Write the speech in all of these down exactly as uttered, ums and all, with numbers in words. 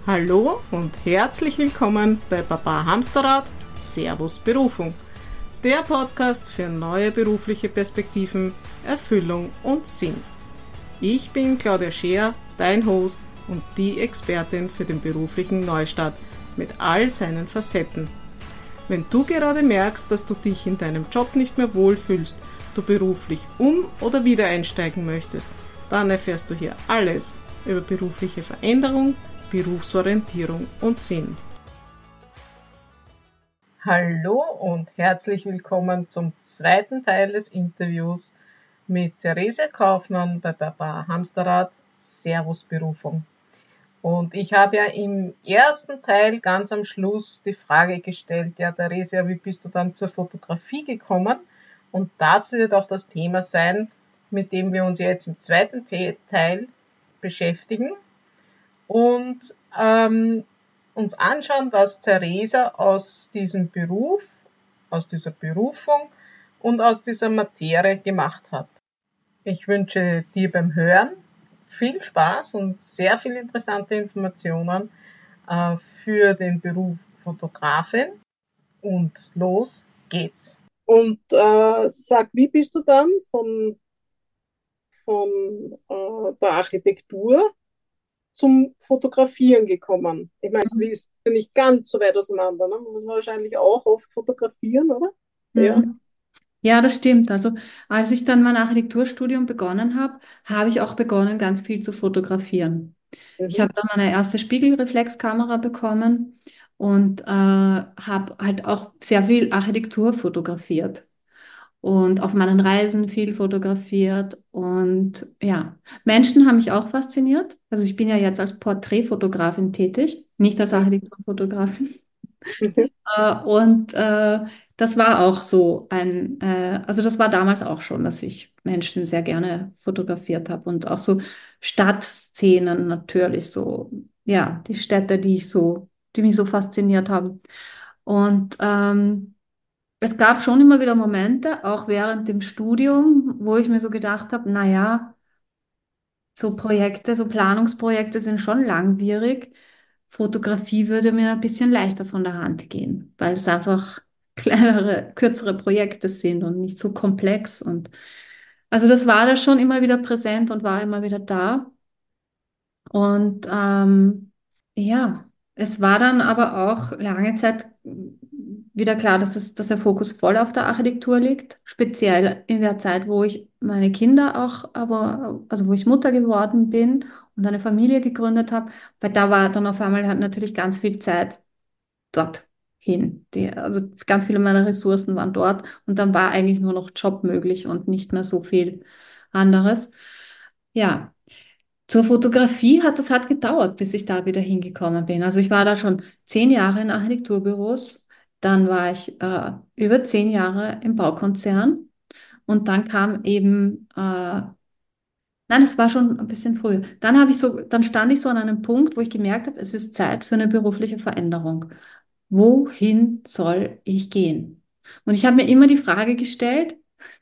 Hallo und herzlich willkommen bei Papa Hamsterrad, Servus Berufung, der Podcast für neue berufliche Perspektiven, Erfüllung und Sinn. Ich bin Claudia Scheer, dein Host und die Expertin für den beruflichen Neustart mit all seinen Facetten. Wenn du gerade merkst, dass du dich in deinem Job nicht mehr wohlfühlst, du beruflich um- oder wieder einsteigen möchtest, dann erfährst du hier alles über berufliche Veränderung, Berufsorientierung und Sinn. Hallo und herzlich willkommen zum zweiten Teil des Interviews mit Theresia Kaufmann bei Papa Hamsterrad, Servus Berufung. Und ich habe ja im ersten Teil ganz am Schluss die Frage gestellt, ja Theresia, wie bist du dann zur Fotografie gekommen? Und das wird auch das Thema sein, mit dem wir uns jetzt im zweiten Teil beschäftigen und ähm, uns anschauen, was Theresia aus diesem Beruf, aus dieser Berufung und aus dieser Materie gemacht hat. Ich wünsche dir beim Hören viel Spaß und sehr viele interessante Informationen äh, für den Beruf Fotografin. Und los geht's. Und äh, sag, wie bist du dann von, von äh, der Architektur zum Fotografieren gekommen? Ich meine, es ist ja nicht ganz so weit auseinander, ne? Muss man wahrscheinlich auch oft fotografieren, oder? Ja. Mhm. Ja, das stimmt. Also als ich dann mein Architekturstudium begonnen habe, habe ich auch begonnen, ganz viel zu fotografieren. Ich Mhm. habe dann meine erste Spiegelreflexkamera bekommen und äh, habe halt auch sehr viel Architektur fotografiert und auf meinen Reisen viel fotografiert. Und ja, Menschen haben mich auch fasziniert. Also ich bin ja jetzt als Porträtfotografin tätig, nicht als Architekturfotografin. Mhm. Äh, und äh, das war auch so ein, äh, also das war damals auch schon, dass ich Menschen sehr gerne fotografiert habe und auch so Stadtszenen natürlich so, ja, die Städte, die ich so, die mich so fasziniert haben. Und ähm, es gab schon immer wieder Momente, auch während dem Studium, wo ich mir so gedacht habe, naja, so Projekte, so Planungsprojekte sind schon langwierig. Fotografie würde mir ein bisschen leichter von der Hand gehen, weil es einfach kleinere, kürzere Projekte sind und nicht so komplex. Und also das war da schon immer wieder präsent und war immer wieder da. Und ähm, ja, es war dann aber auch lange Zeit wieder klar, dass es, dass der Fokus voll auf der Architektur liegt, speziell in der Zeit, wo ich meine Kinder auch, aber also wo ich Mutter geworden bin und eine Familie gegründet habe, weil da war dann auf einmal halt natürlich ganz viel Zeit dorthin. Die, also ganz viele meiner Ressourcen waren dort und dann war eigentlich nur noch Job möglich und nicht mehr so viel anderes. Ja. Zur Fotografie hat das hat gedauert, bis ich da wieder hingekommen bin. Also ich war da schon zehn Jahre in Architekturbüros, dann war ich äh, über zehn Jahre im Baukonzern und dann kam eben, äh, nein, es war schon ein bisschen früher. Dann habe ich so, dann stand ich so an einem Punkt, wo ich gemerkt habe, es ist Zeit für eine berufliche Veränderung. Wohin soll ich gehen? Und ich habe mir immer die Frage gestellt,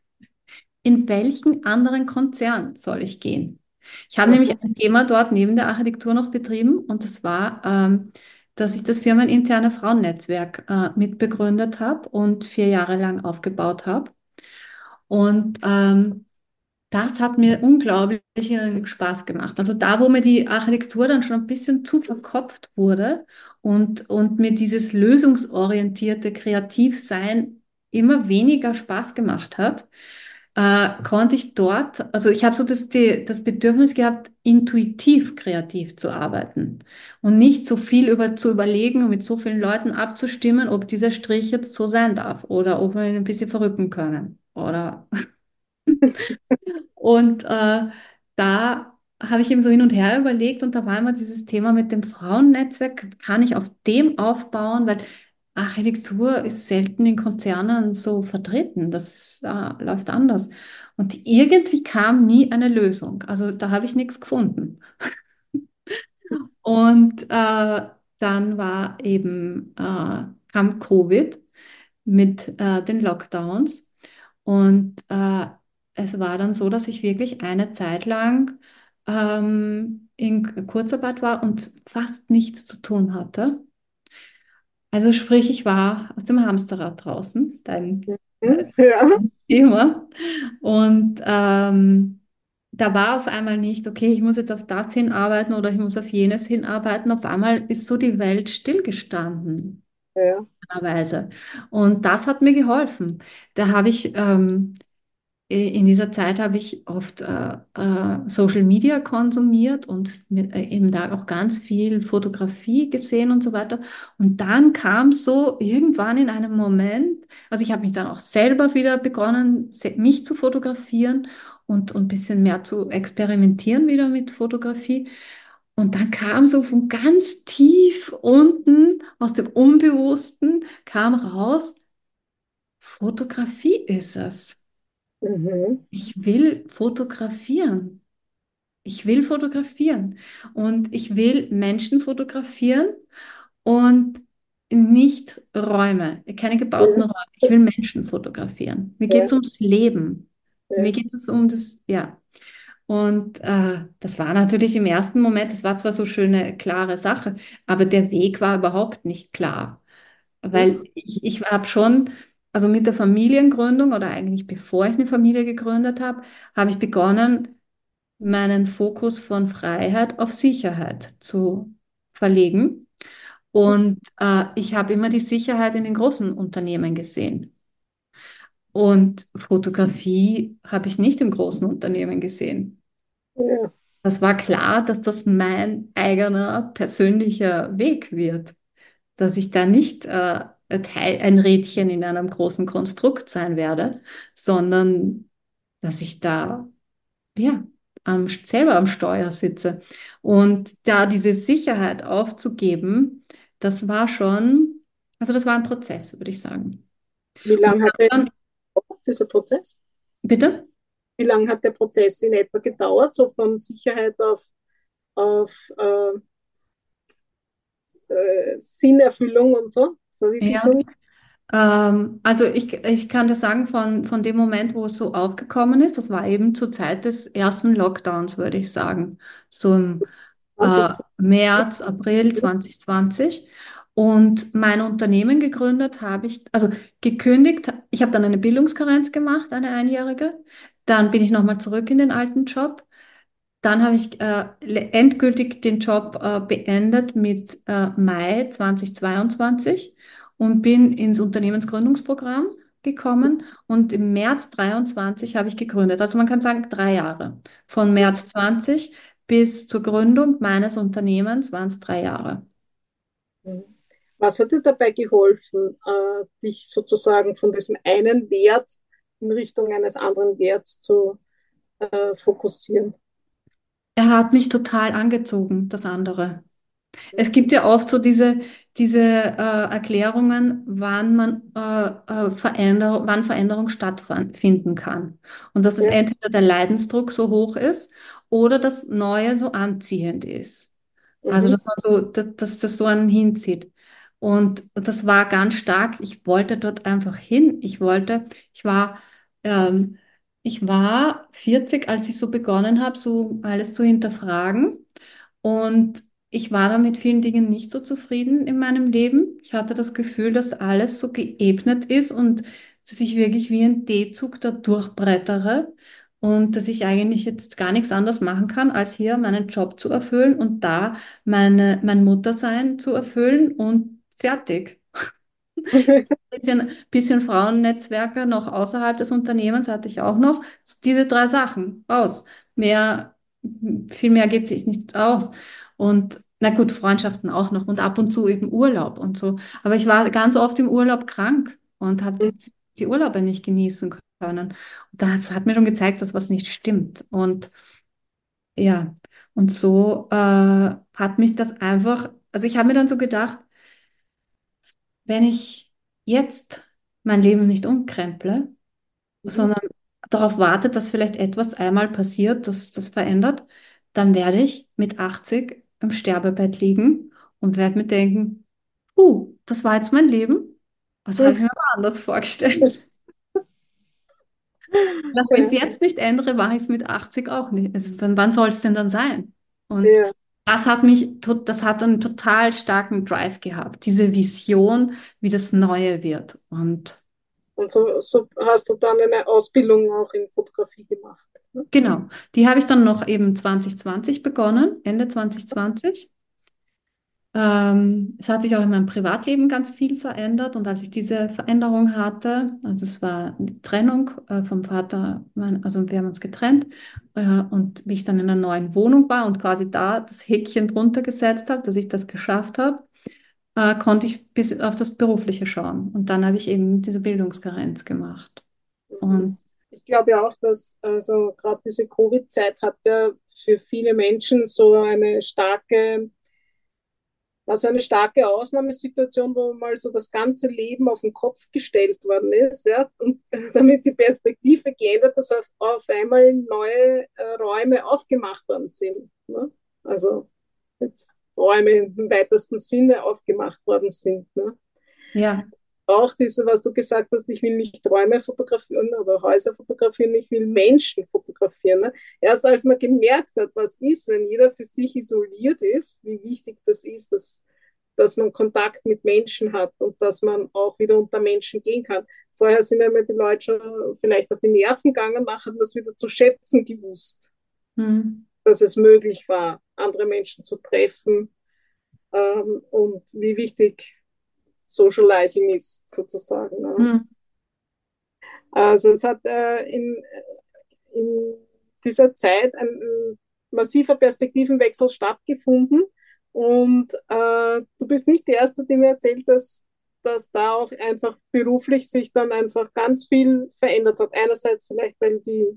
in welchen anderen Konzern soll ich gehen? Ich habe nämlich Mhm. ein Thema dort neben der Architektur noch betrieben und das war, ähm, dass ich das firmeninterne Frauennetzwerk äh, mitbegründet habe und vier Jahre lang aufgebaut habe. Und ähm, das hat mir unglaublichen Spaß gemacht. Also da, wo mir die Architektur dann schon ein bisschen zu verkopft wurde und, und mir dieses lösungsorientierte Kreativsein immer weniger Spaß gemacht hat, äh, konnte ich dort, also ich habe so das, die, das Bedürfnis gehabt, intuitiv kreativ zu arbeiten und nicht so viel über, zu überlegen und mit so vielen Leuten abzustimmen, ob dieser Strich jetzt so sein darf oder ob wir ihn ein bisschen verrücken können. Oder und äh, da habe ich eben so hin und her überlegt und da war immer dieses Thema mit dem Frauennetzwerk, kann ich auf dem aufbauen, weil Architektur ist selten in Konzernen so vertreten, das ist, äh, läuft anders. Und irgendwie kam nie eine Lösung, also da habe ich nichts gefunden. Und äh, dann war eben, äh, kam Covid mit äh, den Lockdowns und äh, es war dann so, dass ich wirklich eine Zeit lang ähm, in Kurzarbeit war und fast nichts zu tun hatte. Also sprich, ich war aus dem Hamsterrad draußen, dein, Mhm. dein Ja, Thema. Und ähm, da war auf einmal nicht, okay, ich muss jetzt auf das hinarbeiten oder ich muss auf jenes hinarbeiten. Auf einmal ist so die Welt stillgestanden. ja. Weise. Und das hat mir geholfen. Da habe ich ähm, in dieser Zeit habe ich oft äh, äh, Social Media konsumiert und mit, äh, eben da auch ganz viel Fotografie gesehen und so weiter. Und dann kam so irgendwann in einem Moment, also ich habe mich dann auch selber wieder begonnen, se- mich zu fotografieren und, und ein bisschen mehr zu experimentieren wieder mit Fotografie. Und dann kam so von ganz tief unten aus dem Unbewussten, kam raus, Fotografie ist es. Mhm. Ich will fotografieren. Ich will fotografieren. Und ich will Menschen fotografieren und nicht Räume, keine gebauten Ja, Räume. Ich will Menschen fotografieren. Mir geht ja, es ums Leben. Mir ja. geht es um das, ja. Und äh, das war natürlich im ersten Moment, das war zwar so schöne, klare Sache, aber der Weg war überhaupt nicht klar. Weil ich, ich habe schon, also mit der Familiengründung oder eigentlich bevor ich eine Familie gegründet habe, habe ich begonnen, meinen Fokus von Freiheit auf Sicherheit zu verlegen. Und äh, ich habe immer die Sicherheit in den großen Unternehmen gesehen. Und Fotografie habe ich nicht im großen Unternehmen gesehen. Ja. Das war klar, dass das mein eigener persönlicher Weg wird, dass ich da nicht äh, ein Teil, ein Rädchen in einem großen Konstrukt sein werde, sondern dass ich da ja, am, selber am Steuer sitze. Und da diese Sicherheit aufzugeben, das war schon, also das war ein Prozess, würde ich sagen. Wie Und lange hat der, dann, dieser Prozess? bitte? Wie lange hat der Prozess in etwa gedauert, so von Sicherheit auf, auf äh, äh, Sinnerfüllung und so, Ja. Verwirklichung? Ähm, also ich, ich kann dir sagen, von, von dem Moment, wo es so aufgekommen ist, das war eben zur Zeit des ersten Lockdowns, würde ich sagen, so im äh, zwanzig zwanzig. März, April zwanzig zwanzig. Und mein Unternehmen gegründet habe ich, also gekündigt, ich habe dann eine Bildungskarenz gemacht, eine einjährige. Dann bin ich nochmal zurück in den alten Job. Dann habe ich äh, le- endgültig den Job äh, beendet mit äh, Mai zwanzig zweiundzwanzig und bin ins Unternehmensgründungsprogramm gekommen und im März dreiundzwanzig habe ich gegründet. Also man kann sagen drei Jahre. Von März zwanzig bis zur Gründung meines Unternehmens waren es drei Jahre. Was hat dir dabei geholfen, äh, dich sozusagen von diesem einen Wert in Richtung eines anderen Werts zu äh, fokussieren? Er hat mich total angezogen, das andere. Es gibt ja oft so diese, diese äh, Erklärungen, wann man äh, äh, Veränder wann Veränderung stattfinden kann. Und dass es Ja. entweder der Leidensdruck so hoch ist oder das Neue so anziehend ist. Also Mhm. dass man so, dass, dass das so einen hinzieht. Und das war ganz stark. Ich wollte dort einfach hin. Ich wollte, ich war, ähm, ich war vierzig, als ich so begonnen habe, so alles zu hinterfragen. Und ich war da mit vielen Dingen nicht so zufrieden in meinem Leben. Ich hatte das Gefühl, dass alles so geebnet ist und dass ich wirklich wie ein D-Zug da durchbrettere und dass ich eigentlich jetzt gar nichts anderes machen kann, als hier meinen Job zu erfüllen und da meine, mein Muttersein zu erfüllen und fertig. Bisschen, bisschen Frauennetzwerke noch außerhalb des Unternehmens hatte ich auch noch. So diese drei Sachen aus. Mehr, viel mehr geht sich nicht aus. Und na gut, Freundschaften auch noch und ab und zu eben Urlaub und so. Aber ich war ganz oft im Urlaub krank und habe die, die Urlaube nicht genießen können. Und das hat mir schon gezeigt, dass was nicht stimmt. Und ja, und so äh, hat mich das einfach, also ich habe mir dann so gedacht, wenn ich jetzt mein Leben nicht umkremple, Mhm. sondern darauf warte, dass vielleicht etwas einmal passiert, das das verändert, dann werde ich mit achtzig im Sterbebett liegen und werde mir denken, uh, das war jetzt mein Leben. Was habe ich mir aber anders vorgestellt? Wenn ich es Ja, jetzt nicht ändere, mache ich es mit achtzig auch nicht. Also, wann, wann soll es denn dann sein? Und ja. das hat mich, to- das hat einen total starken Drive gehabt, diese Vision, wie das Neue wird. Und Und so, so hast du dann eine Ausbildung auch in Fotografie gemacht. Ne? genau, die habe ich dann noch eben zwanzig zwanzig begonnen, Ende zwanzig zwanzig. Ähm, es hat sich auch in meinem Privatleben ganz viel verändert und als ich diese Veränderung hatte, also es war die Trennung äh, vom Vater, mein, also wir haben uns getrennt äh, und wie ich dann in einer neuen Wohnung war und quasi da das Häkchen drunter gesetzt habe, dass ich das geschafft habe, äh, konnte ich bis auf das Berufliche schauen und dann habe ich eben diese Bildungskarenz gemacht. Mhm. Und Ich glaube ja auch, dass also gerade diese Covid-Zeit hat ja für viele Menschen so eine starke, also eine starke Ausnahmesituation, wo mal so das ganze Leben auf den Kopf gestellt worden ist, ja, und damit die Perspektive geändert, dass auf, auf einmal neue äh, Räume aufgemacht worden sind. Ne? Also jetzt Räume im weitesten Sinne aufgemacht worden sind. Ne? ja, Auch diese, was du gesagt hast, ich will nicht Räume fotografieren oder Häuser fotografieren, ich will Menschen fotografieren. Ne? Erst als man gemerkt hat, was ist, wenn jeder für sich isoliert ist, wie wichtig das ist, dass, dass man Kontakt mit Menschen hat und dass man auch wieder unter Menschen gehen kann. Vorher sind ja die Leute schon vielleicht auf die Nerven gegangen, nachher hat man es wieder zu schätzen gewusst, hm, dass es möglich war, andere Menschen zu treffen ähm, und wie wichtig Socializing ist, sozusagen. Ne? hm, Also es hat äh, in, in dieser Zeit ein, ein massiver Perspektivenwechsel stattgefunden und äh, du bist nicht die Erste, die mir erzählt, dass, dass da auch einfach beruflich sich dann einfach ganz viel verändert hat. Einerseits vielleicht, weil die,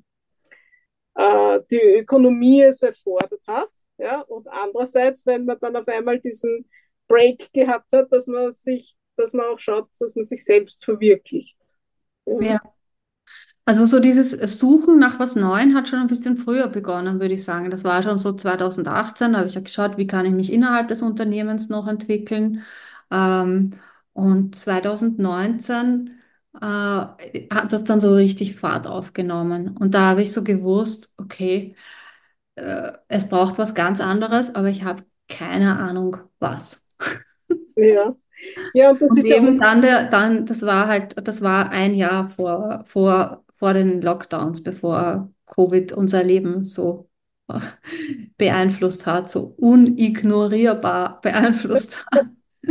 äh, die Ökonomie es erfordert hat, ja, und andererseits, wenn man dann auf einmal diesen Break gehabt hat, dass man sich, dass man auch schaut, dass man sich selbst verwirklicht. Ja. ja. Also so dieses Suchen nach was Neuem hat schon ein bisschen früher begonnen, würde ich sagen. Das war schon so zwanzig achtzehn, da habe ich ja geschaut, wie kann ich mich innerhalb des Unternehmens noch entwickeln. Ähm, und zwanzig neunzehn äh, hat das dann so richtig Fahrt aufgenommen. Und da habe ich so gewusst, okay, äh, es braucht was ganz anderes, aber ich habe keine Ahnung, was. Ja. Ja, und das Und ist ja eben un dann, der, dann, das war halt, das war ein Jahr vor, vor, vor den Lockdowns, bevor Covid unser Leben so äh, beeinflusst hat, so unignorierbar beeinflusst hat.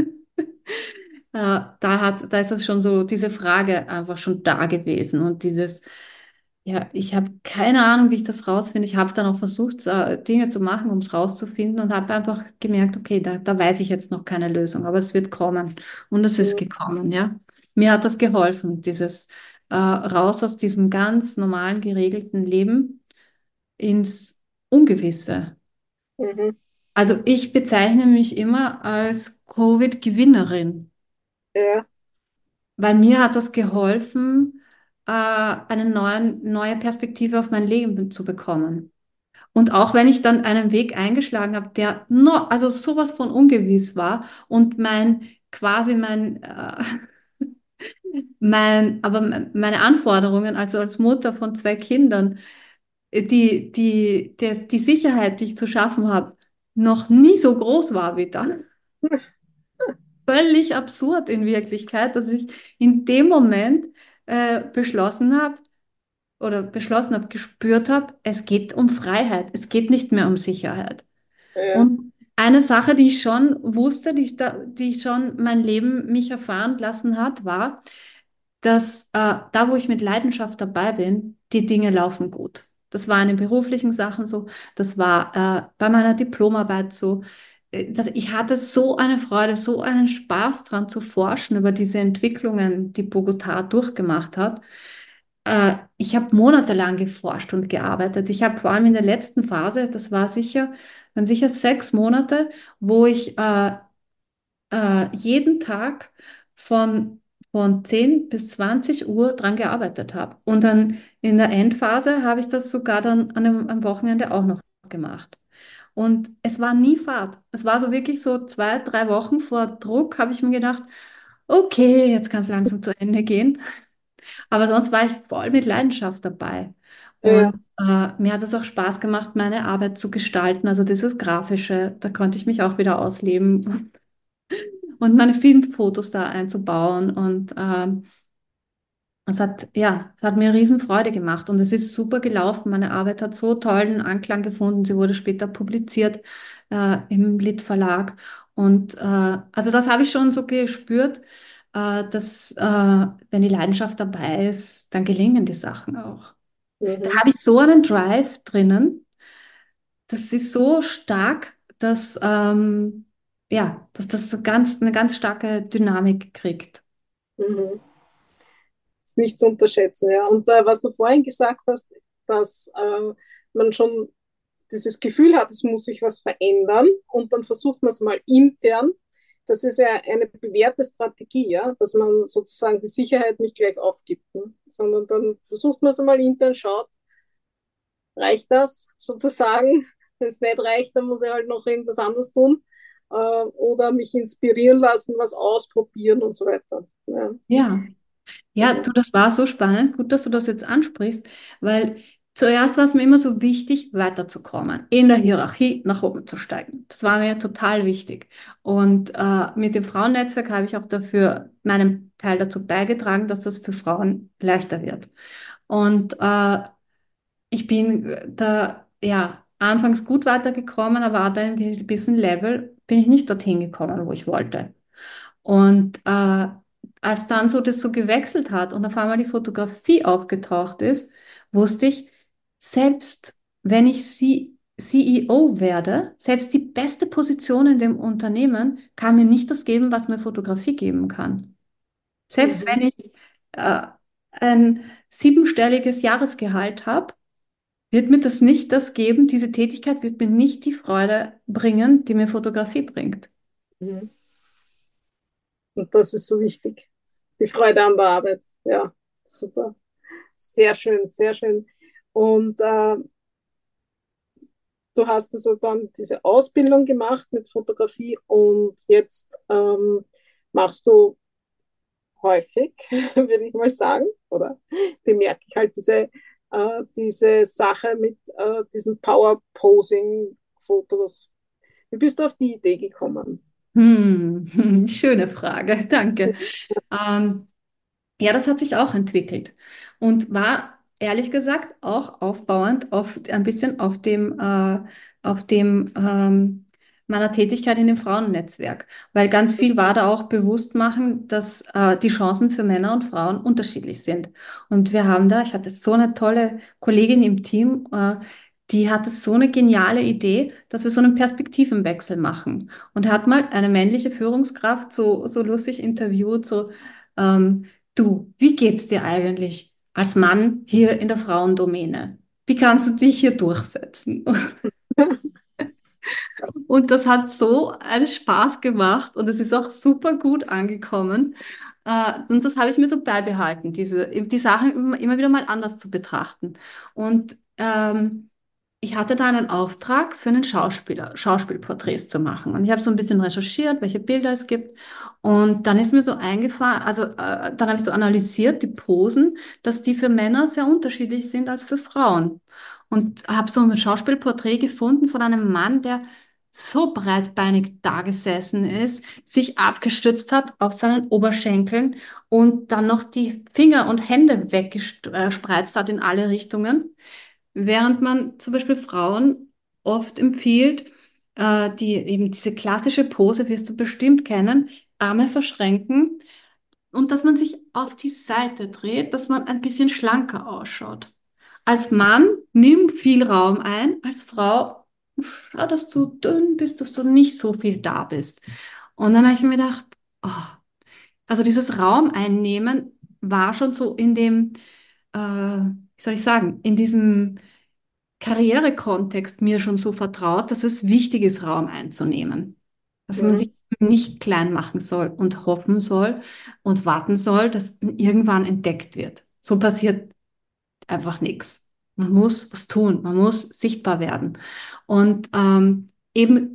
Äh, da hat, da ist das schon so, diese Frage einfach schon da gewesen und dieses, ja, ich habe keine Ahnung, wie ich das rausfinde. Ich habe dann auch versucht, äh, Dinge zu machen, um es rauszufinden und habe einfach gemerkt, okay, da, da weiß ich jetzt noch keine Lösung, aber es wird kommen. Und es ist gekommen, ja. Mir hat das geholfen, dieses äh, raus aus diesem ganz normalen, geregelten Leben ins Ungewisse. mhm. Also ich bezeichne mich immer als Covid-Gewinnerin, Ja, weil mir hat das geholfen, äh, eine neuen, neue Perspektive auf mein Leben zu bekommen. Und auch wenn ich dann einen Weg eingeschlagen habe, der no, also sowas von ungewiss war und mein quasi mein, äh, mein, aber meine Anforderungen, also als Mutter von zwei Kindern, die, die, der, die Sicherheit, die ich zu schaffen habe, noch nie so groß war wie dann. Völlig absurd in Wirklichkeit, dass ich in dem Moment äh, beschlossen habe, oder beschlossen habe, gespürt habe, es geht um Freiheit, es geht nicht mehr um Sicherheit. ja, Und eine Sache, die ich schon wusste, die ich da, die schon mein Leben mich erfahren lassen hat, war, dass äh, da, wo ich mit Leidenschaft dabei bin, die Dinge laufen gut. Das war in den beruflichen Sachen so, das war äh, bei meiner Diplomarbeit so. Äh, Das, ich hatte so eine Freude, so einen Spaß dran zu forschen über diese Entwicklungen, die Bogotá durchgemacht hat. Äh, ich habe monatelang geforscht und gearbeitet. Ich habe vor allem in der letzten Phase, das war sicher, waren sicher sechs Monate, wo ich äh, äh, jeden Tag von, von zehn bis zwanzig Uhr dran gearbeitet habe. Und dann in der Endphase habe ich das sogar dann an einem, am Wochenende auch noch gemacht. Und es war nie Fahrt. Es war so wirklich so zwei, drei Wochen vor Druck, habe ich mir gedacht, okay, jetzt kann es langsam zu Ende gehen. Aber sonst war ich voll mit Leidenschaft dabei. Ja, Und äh, mir hat es auch Spaß gemacht, meine Arbeit zu gestalten. Also dieses Grafische, da konnte ich mich auch wieder ausleben und meine Filmfotos da einzubauen. Und ähm, es hat, ja, es hat mir riesen Freude gemacht und es ist super gelaufen. Meine Arbeit hat so tollen Anklang gefunden. Sie wurde später publiziert äh, im Lit Verlag. Und äh, also das habe ich schon so gespürt, äh, dass äh, wenn die Leidenschaft dabei ist, dann gelingen die Sachen auch. Da mhm, habe ich so einen Drive drinnen. Das ist so stark, dass, ähm, ja, dass das ganz, eine ganz starke Dynamik kriegt. mhm. Ist nicht zu unterschätzen, ja. Und äh, was du vorhin gesagt hast, dass äh, man schon dieses Gefühl hat, es muss sich was verändern und dann versucht man es mal intern. Das ist ja eine bewährte Strategie, ja, dass man sozusagen die Sicherheit nicht gleich aufgibt, ne? Sondern dann versucht man es mal intern, schaut, reicht das sozusagen? Wenn es nicht reicht, dann muss ich halt noch irgendwas anderes tun äh, oder mich inspirieren lassen, was ausprobieren und so weiter. Ja, Ja. Ja, mhm. du, das war so spannend. Gut, dass du das jetzt ansprichst, weil zuerst war es mir immer so wichtig, weiterzukommen, in der Hierarchie nach oben zu steigen. Das war mir total wichtig. Und äh, mit dem Frauennetzwerk habe ich auch dafür meinen Teil dazu beigetragen, dass das für Frauen leichter wird. Und äh, ich bin da, ja, anfangs gut weitergekommen, aber ab einem gewissen Level bin ich nicht dorthin gekommen, wo ich wollte. Und äh, als dann so das so gewechselt hat und auf einmal die Fotografie aufgetaucht ist, wusste ich, selbst wenn ich C CEO werde, selbst die beste Position in dem Unternehmen kann mir nicht das geben, was mir Fotografie geben kann. Selbst Mhm. wenn ich äh, ein siebenstelliges Jahresgehalt habe, wird mir das nicht das geben, diese Tätigkeit wird mir nicht die Freude bringen, die mir Fotografie bringt. Mhm. Und das ist so wichtig. Die Freude an der Arbeit. Ja, super. Sehr schön, sehr schön. Und äh, du hast also dann diese Ausbildung gemacht mit Fotografie und jetzt ähm, machst du häufig, würde ich mal sagen, oder bemerke ich halt diese, äh, diese Sache mit äh, diesen Power-Posing-Fotos. Wie bist du auf die Idee gekommen? Hm, schöne Frage, danke. Ähm, ja, das hat sich auch entwickelt und war ehrlich gesagt auch aufbauend auf ein bisschen auf dem, äh, auf dem ähm, meiner Tätigkeit in dem Frauennetzwerk, weil ganz viel war da auch bewusst machen, dass äh, die Chancen für Männer und Frauen unterschiedlich sind. Und wir haben da, ich hatte so eine tolle Kollegin im Team, äh, die hatte so eine geniale Idee, dass wir so einen Perspektivenwechsel machen und hat mal eine männliche Führungskraft so, so lustig interviewt, so ähm, Du, wie geht's dir eigentlich als Mann hier in der Frauendomäne? Wie kannst du dich hier durchsetzen? Und das hat so einen Spaß gemacht und es ist auch super gut angekommen. Äh, Und das habe ich mir so beibehalten, diese, die Sachen immer immer wieder mal anders zu betrachten. Und ähm, ich hatte da einen Auftrag für einen Schauspieler, Schauspielporträts zu machen. Und ich habe so ein bisschen recherchiert, welche Bilder es gibt. Und dann ist mir so eingefallen, also äh, dann habe ich so analysiert, die Posen, dass die für Männer sehr unterschiedlich sind als für Frauen. Und habe so ein Schauspielporträt gefunden von einem Mann, der so breitbeinig da gesessen ist, sich abgestützt hat auf seinen Oberschenkeln und dann noch die Finger und Hände weggespreizt hat in alle Richtungen. Während man zum Beispiel Frauen oft empfiehlt, äh, die eben diese klassische Pose, wirst du bestimmt kennen, Arme verschränken und dass man sich auf die Seite dreht, dass man ein bisschen schlanker ausschaut. Als Mann nimm viel Raum ein, als Frau schau, dass du dünn bist, dass du nicht so viel da bist. Und dann habe ich mir gedacht, oh, also dieses Raum einnehmen war schon so in dem, äh, wie soll ich sagen, in diesem Karrierekontext mir schon so vertraut, dass es wichtig ist, Raum einzunehmen. Dass man Mhm. sich nicht klein machen soll und hoffen soll und warten soll, dass irgendwann entdeckt wird. So passiert einfach nichts. Man muss was tun, man muss sichtbar werden. Und ähm, eben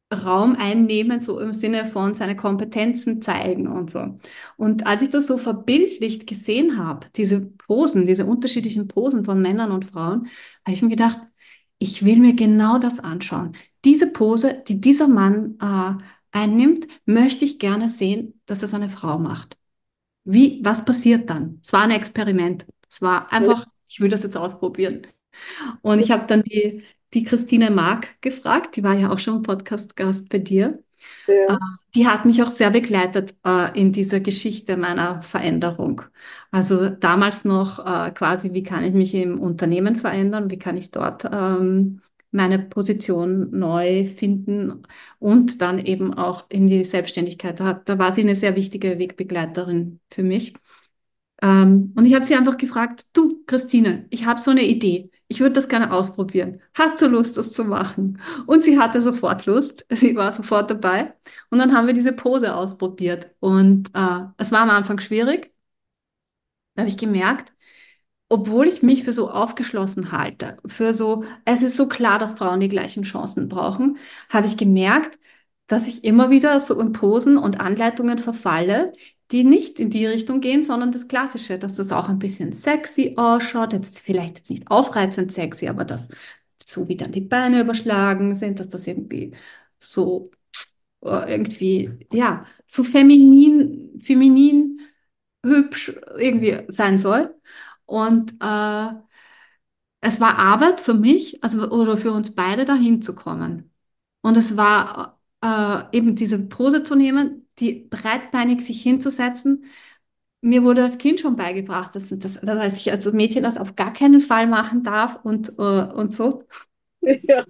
Raum einnehmen, so im Sinne von seine Kompetenzen zeigen und so. Und als ich das so verbildlicht gesehen habe, diese Posen, diese unterschiedlichen Posen von Männern und Frauen, habe ich mir gedacht, ich will mir genau das anschauen. Diese Pose, die dieser Mann äh, einnimmt, möchte ich gerne sehen, dass es eine Frau macht. Wie, was passiert dann? Es war ein Experiment. Es war einfach, ich will das jetzt ausprobieren. Und ich habe dann die, die Christine Mark gefragt, die war ja auch schon ein Podcast-Gast bei dir. Äh, Ja, Die hat mich auch sehr begleitet äh, in dieser Geschichte meiner Veränderung. Also damals noch äh, quasi, wie kann ich mich im Unternehmen verändern, wie kann ich dort ähm, meine Position neu finden und dann eben auch in die Selbstständigkeit. Da, da war sie eine sehr wichtige Wegbegleiterin für mich. Ähm, und ich habe sie einfach gefragt, du, Christine, ich habe so eine Idee. Ich würde das gerne ausprobieren. Hast du Lust, das zu machen? Und sie hatte sofort Lust. Sie war sofort dabei. Und dann haben wir diese Pose ausprobiert. Und äh, es war am Anfang schwierig. Da habe ich gemerkt, obwohl ich mich für so aufgeschlossen halte, für so, es ist so klar, dass Frauen die gleichen Chancen brauchen, habe ich gemerkt, dass ich immer wieder so in Posen und Anleitungen verfalle, die nicht in die Richtung gehen, sondern das Klassische, dass das auch ein bisschen sexy ausschaut, jetzt vielleicht jetzt nicht aufreizend sexy, aber dass so wie dann die Beine überschlagen sind, dass das irgendwie so äh, irgendwie, ja, so feminin, feminin hübsch irgendwie sein soll. Und äh, es war Arbeit für mich, also oder für uns beide dahin zu kommen. Und es war äh, eben diese Pose zu nehmen, die breitbeinig sich hinzusetzen. Mir wurde als Kind schon beigebracht, dass, dass, dass ich als Mädchen das auf gar keinen Fall machen darf und, äh, und so. ja,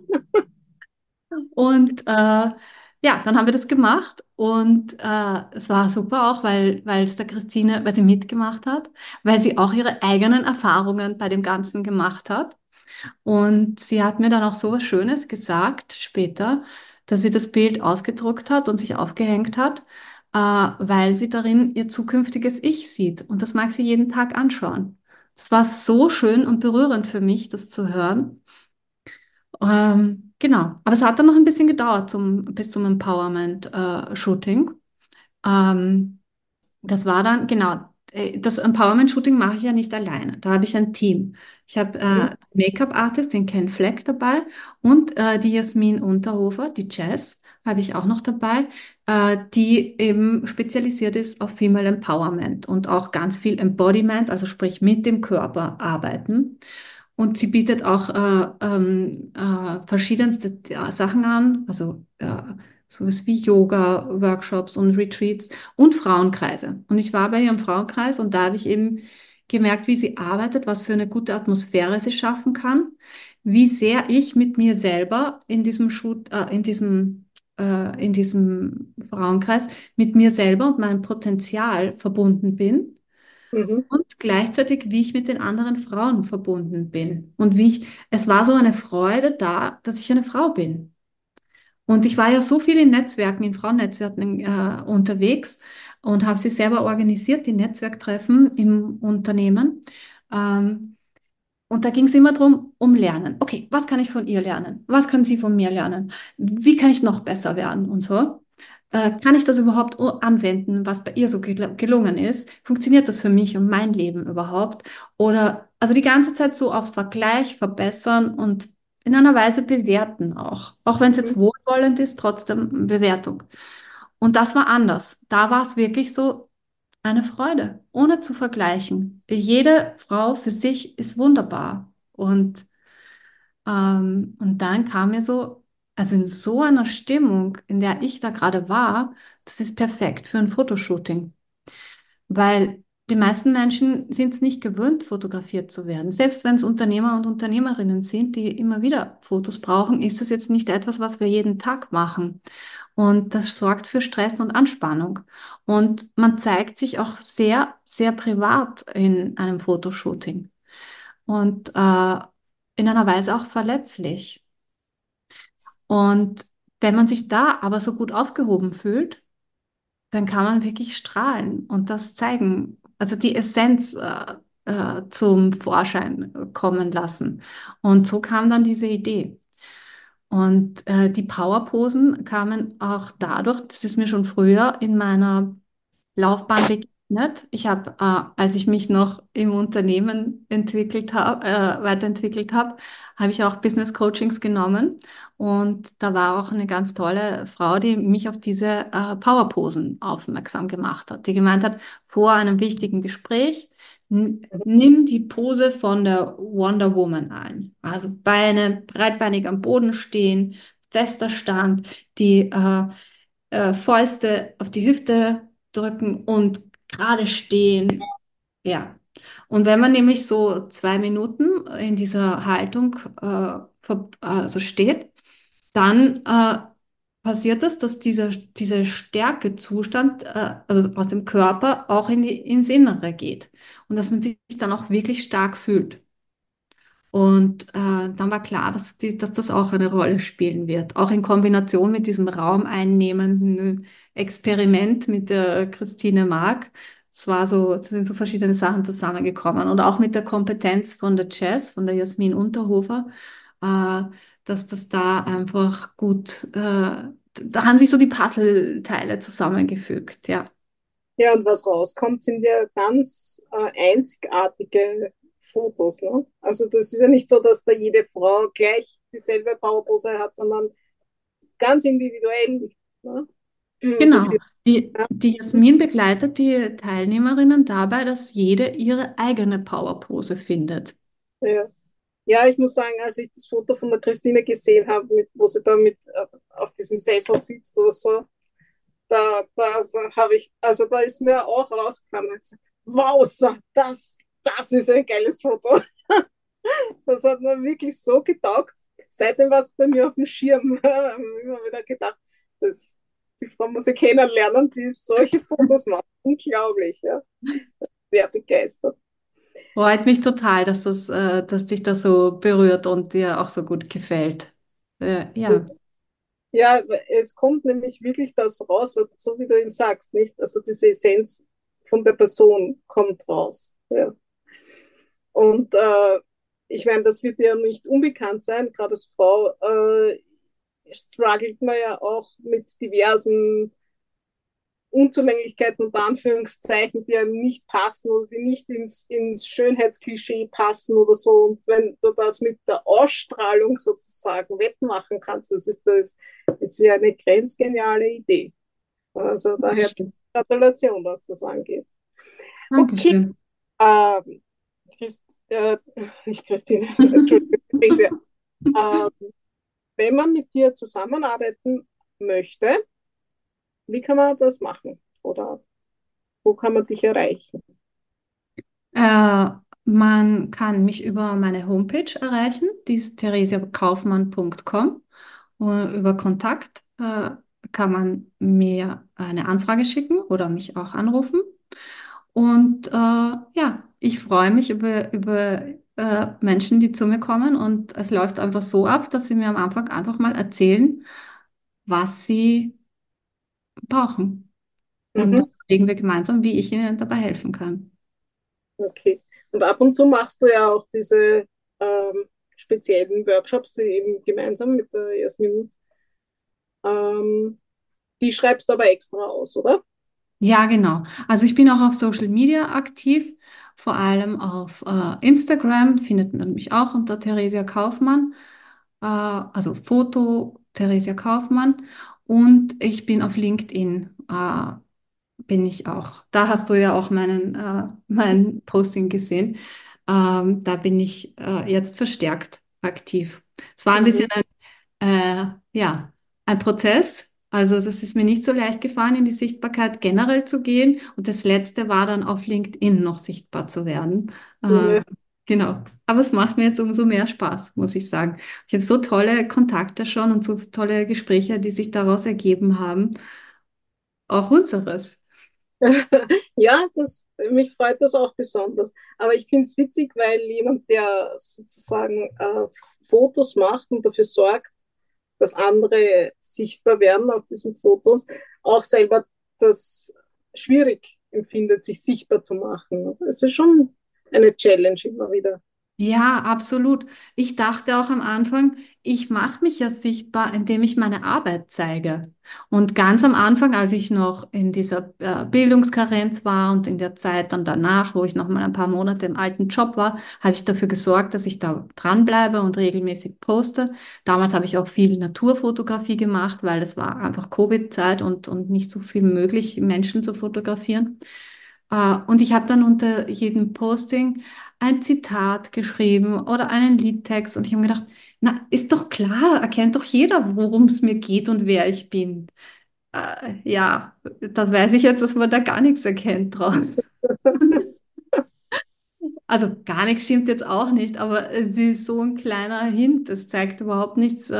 Und äh, ja, dann haben wir das gemacht und äh, es war super auch, weil, weil es der Christine, weil sie mitgemacht hat, weil sie auch ihre eigenen Erfahrungen bei dem Ganzen gemacht hat. Und sie hat mir dann auch so was Schönes gesagt später, dass sie das Bild ausgedruckt hat und sich aufgehängt hat, äh, weil sie darin ihr zukünftiges Ich sieht. Und das mag sie jeden Tag anschauen. Es war so schön und berührend für mich, das zu hören. Ähm, genau, aber es hat dann noch ein bisschen gedauert zum, bis zum Empowerment-Shooting. Ähm, das war dann, genau, äh, das Empowerment-Shooting mache ich ja nicht alleine. Da habe ich ein Team. Ich habe äh, Make-up-Artist, den Ken Fleck dabei und äh, die Jasmin Unterhofer, die Jazz, habe ich auch noch dabei, äh, die eben spezialisiert ist auf Female Empowerment und auch ganz viel Embodiment, also sprich mit dem Körper arbeiten. Und sie bietet auch äh, ähm, äh, verschiedenste äh, Sachen an, also äh, sowas wie Yoga-Workshops und Retreats und Frauenkreise. Und ich war bei ihrem Frauenkreis und da habe ich eben gemerkt, wie sie arbeitet, was für eine gute Atmosphäre sie schaffen kann, wie sehr ich mit mir selber in diesem Shoot, äh, in diesem, äh, in diesem Frauenkreis mit mir selber und meinem Potenzial verbunden bin mhm. und gleichzeitig, wie ich mit den anderen Frauen verbunden bin und wie ich, es war so eine Freude da, dass ich eine Frau bin. Und ich war ja so viel in Netzwerken, in Frauennetzwerken äh, unterwegs und habe sie selber organisiert, die Netzwerktreffen im Unternehmen. Ähm, und da ging es immer darum, um Lernen. Okay, was kann ich von ihr lernen? Was kann sie von mir lernen? Wie kann ich noch besser werden und so? Äh, kann ich das überhaupt o- anwenden, was bei ihr so gel gelungen ist? Funktioniert das für mich und mein Leben überhaupt? Oder also die ganze Zeit so auf Vergleich, verbessern und in einer Weise bewerten auch. Auch wenn es jetzt wohlwollend ist, trotzdem Bewertung. Und das war anders. Da war es wirklich so eine Freude, ohne zu vergleichen. Jede Frau für sich ist wunderbar. Und, ähm, und dann kam mir so, also in so einer Stimmung, in der ich da gerade war, das ist perfekt für ein Fotoshooting. Weil die meisten Menschen sind es nicht gewöhnt, fotografiert zu werden. Selbst wenn es Unternehmer und Unternehmerinnen sind, die immer wieder Fotos brauchen, ist das jetzt nicht etwas, was wir jeden Tag machen. Und das sorgt für Stress und Anspannung. Und man zeigt sich auch sehr, sehr privat in einem Fotoshooting und äh, in einer Weise auch verletzlich. Und wenn man sich da aber so gut aufgehoben fühlt, dann kann man wirklich strahlen und das zeigen, also die Essenz äh, äh, zum Vorschein kommen lassen. Und so kam dann diese Idee. Und äh, die Powerposen kamen auch dadurch, das ist mir schon früher in meiner Laufbahn begegnet. Ich habe, äh, als ich mich noch im Unternehmen entwickelt habe, äh, weiterentwickelt habe, habe ich auch Business Coachings genommen. Und da war auch eine ganz tolle Frau, die mich auf diese äh, Powerposen aufmerksam gemacht hat, die gemeint hat, vor einem wichtigen Gespräch, n- nimm die Pose von der Wonder Woman ein. Also Beine breitbeinig am Boden stehen, fester Stand, die äh, äh, Fäuste auf die Hüfte drücken und gerade stehen. Ja. Und wenn man nämlich so zwei Minuten in dieser Haltung äh, ver- also steht, dann äh, passiert es, dass dieser, dieser Stärkezustand äh, also aus dem Körper auch in die, ins Innere geht und dass man sich dann auch wirklich stark fühlt. Und äh, dann war klar, dass, die, dass das auch eine Rolle spielen wird. Auch in Kombination mit diesem raumeinnehmenden Experiment mit der Christine Mark. Es war so, es sind so verschiedene Sachen zusammengekommen. Und auch mit der Kompetenz von der Jazz, von der Jasmin Unterhofer, äh, dass das da einfach gut, äh, da haben sich so die Puzzleteile zusammengefügt, ja. Ja, und was rauskommt, sind ja ganz äh, einzigartige Fotos. Ne? Also das ist ja nicht so, dass da jede Frau gleich dieselbe Powerpose hat, sondern ganz individuell. Ne? Das Genau. ist, Die, ja, die Jasmin begleitet die Teilnehmerinnen dabei, dass jede ihre eigene Powerpose findet. ja. Ja, ich muss sagen, als ich das Foto von der Christine gesehen habe, mit, wo sie da mit äh, auf diesem Sessel sitzt oder so, da, da so habe ich, also da ist mir auch rausgekommen. Wow, so, das, das ist ein geiles Foto. Das hat mir wirklich so getaugt. Seitdem war es bei mir auf dem Schirm. Ich habe immer wieder gedacht, das, die Frau muss ich kennenlernen, die solche Fotos macht. Unglaublich, ja. Wer begeistert. Freut mich total, dass das, äh, dass dich das so berührt und dir auch so gut gefällt. Äh, ja, Ja, es kommt nämlich wirklich das raus, was du, so wie du eben sagst, nicht? Also diese Essenz von der Person kommt raus. Ja. Und äh, ich meine, das wird ja nicht unbekannt sein. Gerade als Frau äh, struggelt man ja auch mit diversen Unzulänglichkeiten und Anführungszeichen, die einem nicht passen oder die nicht ins, ins Schönheitsklischee passen oder so. Und wenn du das mit der Ausstrahlung sozusagen wettmachen kannst, das ist, das, das ist ja eine grenzgeniale Idee. Also da herzliche Gratulation, was das angeht. Okay, Dankeschön. ähm, Christ, äh, nicht Christine, Entschuldigung, Lise. Ähm, wenn man mit dir zusammenarbeiten möchte, wie kann man das machen? Oder wo kann man dich erreichen? Äh, Man kann mich über meine Homepage erreichen, die ist theresiakaufmann punkt com. Und über Kontakt äh, kann man mir eine Anfrage schicken oder mich auch anrufen. Und äh, ja, ich freue mich über, über äh, Menschen, die zu mir kommen. Und es läuft einfach so ab, dass sie mir am Anfang einfach mal erzählen, was sie brauchen. Und dann Mhm, überlegen wir gemeinsam, wie ich ihnen dabei helfen kann. okay. Und ab und zu machst du ja auch diese ähm, speziellen Workshops, die eben gemeinsam mit der Jasmin. Ähm, die schreibst du aber extra aus, oder? Ja, genau. Also ich bin auch auf Social Media aktiv, vor allem auf äh, Instagram findet man mich auch unter Theresia Kaufmann, äh, also Foto Theresia Kaufmann, und ich bin auf LinkedIn, äh, bin ich auch. Da hast du ja auch meinen, äh, mein Posting gesehen. Ähm, da bin ich äh, jetzt verstärkt aktiv. Es war ein Mhm. bisschen äh, ja, ein Prozess. Also es ist mir nicht so leicht gefallen, in die Sichtbarkeit generell zu gehen. Und das Letzte war dann auf LinkedIn noch sichtbar zu werden. Äh, Ja. genau. Aber es macht mir jetzt umso mehr Spaß, muss ich sagen. Ich habe so tolle Kontakte schon und so tolle Gespräche, die sich daraus ergeben haben. Auch unseres. Ja, das, mich freut das auch besonders. Aber ich finde es witzig, weil jemand, der sozusagen äh, Fotos macht und dafür sorgt, dass andere sichtbar werden auf diesen Fotos, auch selber das schwierig empfindet, sich sichtbar zu machen. Es ist schon eine Challenge immer wieder. Ja, absolut. Ich dachte auch am Anfang, ich mache mich ja sichtbar, indem ich meine Arbeit zeige. Und ganz am Anfang, als ich noch in dieser äh, Bildungskarenz war und in der Zeit dann danach, wo ich noch mal ein paar Monate im alten Job war, habe ich dafür gesorgt, dass ich da dranbleibe und regelmäßig poste. Damals habe ich auch viel Naturfotografie gemacht, weil es war einfach Covid-Zeit und, und nicht so viel möglich, Menschen zu fotografieren. Äh, und ich habe dann unter jedem Posting ein Zitat geschrieben oder einen Liedtext und ich habe mir gedacht, na, ist doch klar, erkennt doch jeder, worum es mir geht und wer ich bin. Äh, ja, das weiß ich jetzt, dass man da gar nichts erkennt draus. Also gar nichts stimmt jetzt auch nicht, aber es ist so ein kleiner Hint. Es zeigt überhaupt nichts. Äh,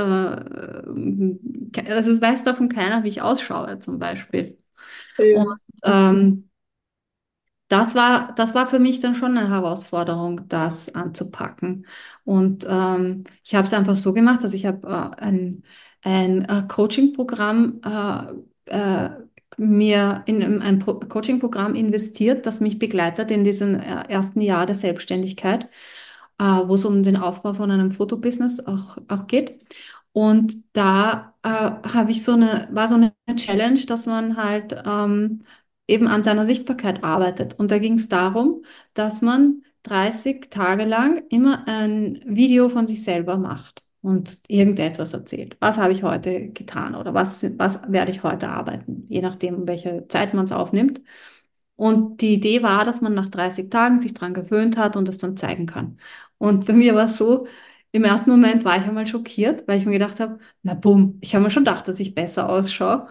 also es weiß davon keiner, wie ich ausschaue zum Beispiel. Und Ja, ähm, Das war, das war für mich dann schon eine Herausforderung, das anzupacken. Und ähm, ich habe es einfach so gemacht, dass ich habe äh, ein, ein äh, Coaching-Programm äh, äh, mir in ein Pro Coaching-Programm investiert, das mich begleitet in diesem äh, ersten Jahr der Selbstständigkeit, äh, wo es um den Aufbau von einem Fotobusiness auch, auch geht. Und da äh, habe ich so eine, war so eine Challenge, dass man halt ähm, eben an seiner Sichtbarkeit arbeitet. Und da ging es darum, dass man dreißig Tage lang immer ein Video von sich selber macht und irgendetwas erzählt. Was habe ich heute getan oder was, was werde ich heute arbeiten, je nachdem, welche Zeit man es aufnimmt. Und die Idee war, dass man nach dreißig Tagen sich daran gewöhnt hat und es dann zeigen kann. Und bei mir war es so, im ersten Moment war ich einmal schockiert, weil ich mir gedacht habe, na bumm, ich habe mir schon gedacht, dass ich besser ausschaue.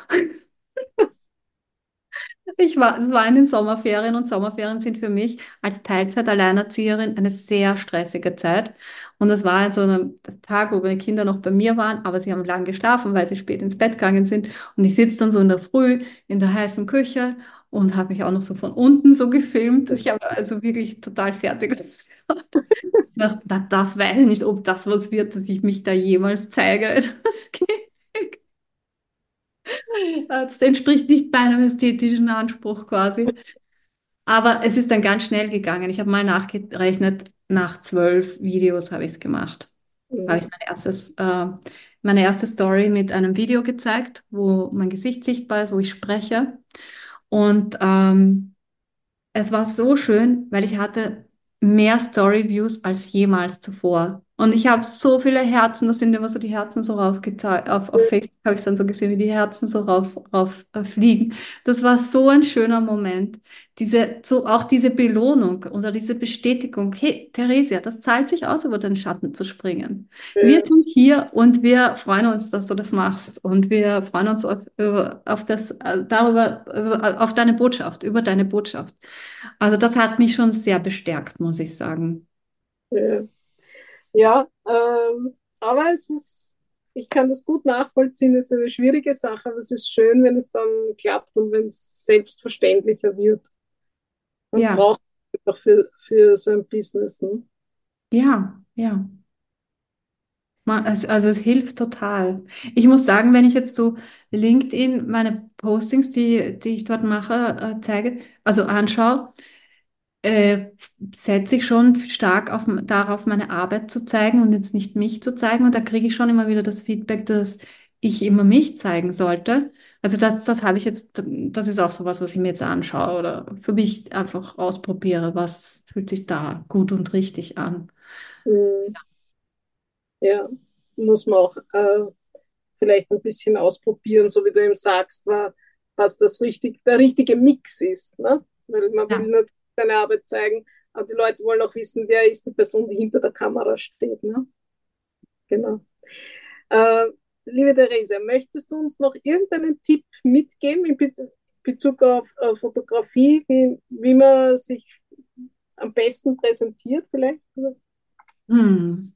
Ich war, war in den Sommerferien und Sommerferien sind für mich als Teilzeit-Alleinerzieherin eine sehr stressige Zeit. Und das war so ein Tag, wo meine Kinder noch bei mir waren, aber sie haben lang geschlafen, weil sie spät ins Bett gegangen sind. Und ich sitze dann so in der Früh in der heißen Küche und habe mich auch noch so von unten so gefilmt. Ich habe also wirklich total fertig ausgeschaut. Ich dachte, "Na, das weiß ich nicht, ob das was wird, dass ich mich da jemals zeige. Das geht. Das entspricht nicht meinem ästhetischen Anspruch quasi. Aber es ist dann ganz schnell gegangen. Ich habe mal nachgerechnet, nach zwölf Videos habe ich es gemacht. Habe ich ja, mein erstes, äh, meine erste Story mit einem Video gezeigt, wo mein Gesicht sichtbar ist, wo ich spreche. Und ähm, es war so schön, weil ich hatte mehr Storyviews als jemals zuvor. Und ich habe so viele Herzen, da sind immer so die Herzen so raufgezeigt. Auf, auf Facebook habe ich dann so gesehen, wie die Herzen so rauf, rauf äh, fliegen. Das war so ein schöner Moment. Diese, so auch diese Belohnung oder diese Bestätigung. Hey, Theresia, das zahlt sich aus, über den Schatten zu springen. Wir ja, sind hier und wir freuen uns, dass du das machst. Und wir freuen uns auf, über, auf das, äh, darüber, über, auf deine Botschaft, über deine Botschaft. Also das hat mich schon sehr bestärkt, muss ich sagen. ja. Ja, ähm, aber es ist, ich kann das gut nachvollziehen, es ist eine schwierige Sache, aber es ist schön, wenn es dann klappt und wenn es selbstverständlicher wird. Man Ja, braucht es einfach für, für so ein Business. Ne? ja, ja. Ma- es- Also es hilft total. Ich muss sagen, wenn ich jetzt so LinkedIn, meine Postings, die, die ich dort mache, äh, zeige, also anschaue, äh, setze ich schon stark auf, darauf, meine Arbeit zu zeigen und jetzt nicht mich zu zeigen. Und da kriege ich schon immer wieder das Feedback, dass ich immer mich zeigen sollte. Also das, das habe ich jetzt, das ist auch sowas, was ich mir jetzt anschaue oder für mich einfach ausprobiere, was fühlt sich da gut und richtig an. Mm, ja, muss man auch äh, vielleicht ein bisschen ausprobieren, so wie du eben sagst, war, was das richtig, der richtige Mix ist. Ne? Weil man will Ja. natürlich seine Arbeit zeigen, aber die Leute wollen auch wissen, wer ist die Person, die hinter der Kamera steht. Ne? Genau. Äh, liebe Therese, möchtest du uns noch irgendeinen Tipp mitgeben in Be Bezug auf äh, Fotografie, wie, wie man sich am besten präsentiert vielleicht? Hm.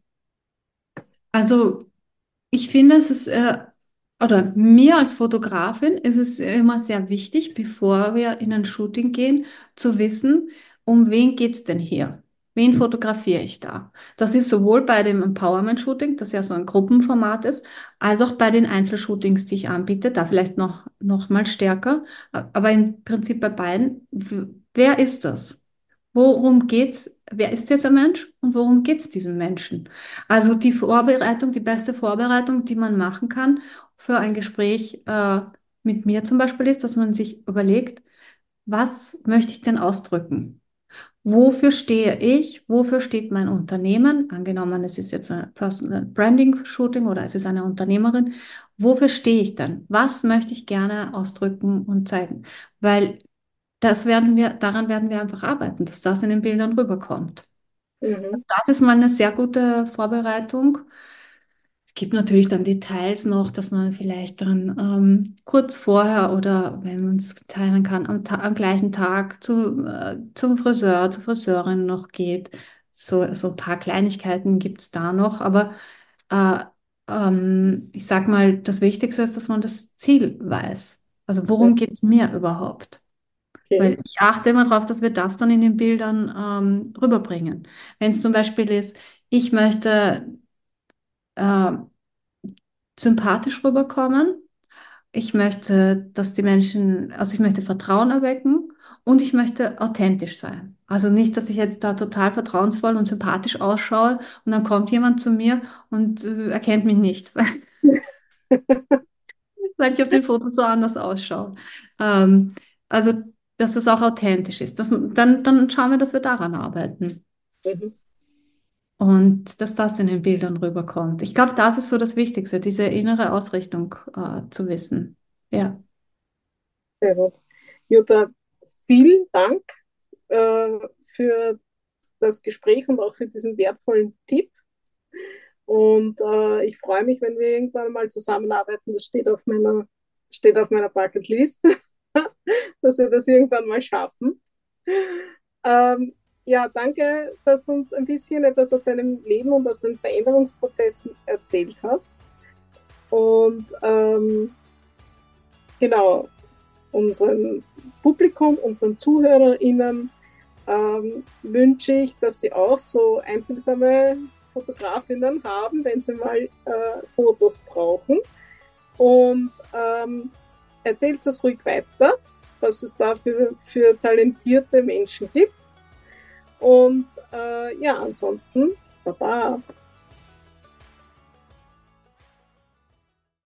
Also ich finde, es ist, äh, oder mir als Fotografin ist es immer sehr wichtig, bevor wir in ein Shooting gehen, zu wissen, um wen geht es denn hier? Wen fotografiere ich da? Das ist sowohl bei dem Empowerment-Shooting, das ja so ein Gruppenformat ist, als auch bei den Einzelshootings, die ich anbiete, da vielleicht noch, noch mal stärker. Aber im Prinzip bei beiden, w- wer ist das? Worum geht's? Wer ist dieser Mensch und worum geht's diesem Menschen? Also die Vorbereitung, die beste Vorbereitung, die man machen kann für ein Gespräch äh, mit mir zum Beispiel ist, dass man sich überlegt, was möchte ich denn ausdrücken? Wofür stehe ich? Wofür steht mein Unternehmen? Angenommen, es ist jetzt ein Personal Branding Shooting oder es ist eine Unternehmerin. Wofür stehe ich denn? Was möchte ich gerne ausdrücken und zeigen? Weil das werden wir, daran werden wir einfach arbeiten, dass das in den Bildern rüberkommt. Mhm. Das ist mal eine sehr gute Vorbereitung. Es gibt natürlich dann Details noch, dass man vielleicht dann ähm, kurz vorher oder wenn man es teilen kann, am, Ta am gleichen Tag zu, äh, zum Friseur, zur Friseurin noch geht. So, so ein paar Kleinigkeiten gibt es da noch, aber äh, ähm, ich sag mal, das Wichtigste ist, dass man das Ziel weiß. Also Ja, worum geht es mir überhaupt? okay. Weil ich achte immer darauf, dass wir das dann in den Bildern ähm, rüberbringen. Wenn es zum Beispiel ist, ich möchte äh, sympathisch rüberkommen, ich möchte, dass die Menschen, also ich möchte Vertrauen erwecken und ich möchte authentisch sein. Also nicht, dass ich jetzt da total vertrauensvoll und sympathisch ausschaue und dann kommt jemand zu mir und äh, erkennt mich nicht, weil, weil ich auf den Fotos so anders ausschaue. Ähm, also, dass das auch authentisch ist. Das, dann, dann schauen wir, dass wir daran arbeiten. Mhm. Und dass das in den Bildern rüberkommt. Ich glaube, das ist so das Wichtigste, diese innere Ausrichtung äh, zu wissen. Ja, Sehr gut. Jutta, vielen Dank äh, für das Gespräch und auch für diesen wertvollen Tipp. Und äh, ich freue mich, wenn wir irgendwann mal zusammenarbeiten. Das steht auf meiner, steht auf meiner Bucketlist, dass wir das irgendwann mal schaffen. Ähm, ja, danke, dass du uns ein bisschen etwas aus deinem Leben und aus den Veränderungsprozessen erzählt hast. Und ähm, genau, unserem Publikum, unseren ZuhörerInnen ähm, wünsche ich, dass sie auch so einfühlsame Fotografinnen haben, wenn sie mal äh, Fotos brauchen. Und ähm, erzählt es ruhig weiter, was es da für, für talentierte Menschen gibt. Und äh, ja, ansonsten, Baba.